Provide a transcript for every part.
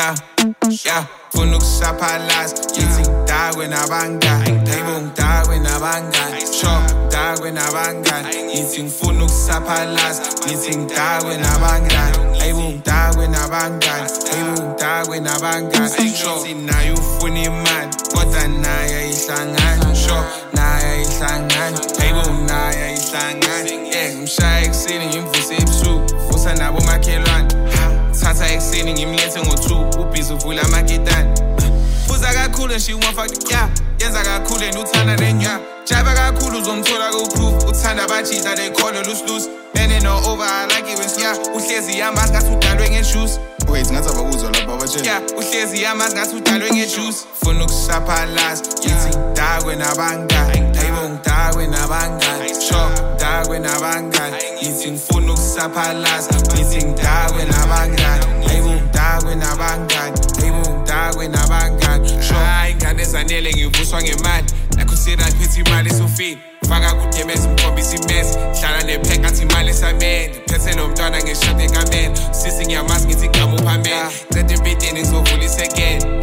yeah, funa ukusaphalaza ngithi ngidakwe nabangani hayibo ngidakwe nabangani sho ngidakwe nabangani ngithi ngifuna ukusaphalaza ngithi ngidakwe nabangani hayibo ngidakwe nabangani hayibo ngidakwe nabangani sho nayo ufuna imali kodwa naye ayihlangani sho naye ayihlangani hayibo naye ayihlangani ngimshaya ekuseni ngimvuse ebusuku vusa nabo makhelwane thatha ekuseni ngimlethe ngo2 ubhizi uvula amaketani buza kakhulu nje umafaka yenza kakhulu uthanda nenya jaba kakhulu uzomthola ku-proof uthanda abajita they call loose bene no over I like it when uhlezi yamazi ngathi udalwe ngejuice wait ngathi abakuzwa lapha abatshela uhlezi yamazi ngathi udalwe ngejuice funa ukusaphalaza ngithi ngidakwe nabangani hayibo ngidakwe nabangani sho ngidakwe nabangani ngithi ngifuna ukusaphalaza ngithi ngidakwe nabangani hayibo ngidakwe nabangani hayibo ngidakwe nabangani sho ingane ezanele ngivuswa ngemali lakho sira phethi imali esofini faka kudemeza umkhombisa imesi hlala nepheka ngathi imali esameni phethe nomntwana ngeshade ekameni sisi ngiyamazi ngithi ngama uphambili cede empitini ngizovula isekeni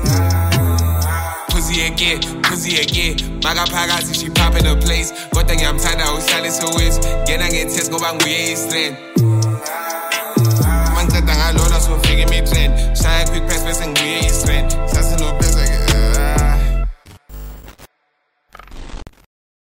Pussy again makaphakathi she pop in the place kodwa ngiyamthanda uhlale sowethi ngena ngetest ngoba nguye istrand mangiceda ngalona sofika imi-trend shaya quick pass bese nguye istrand sase no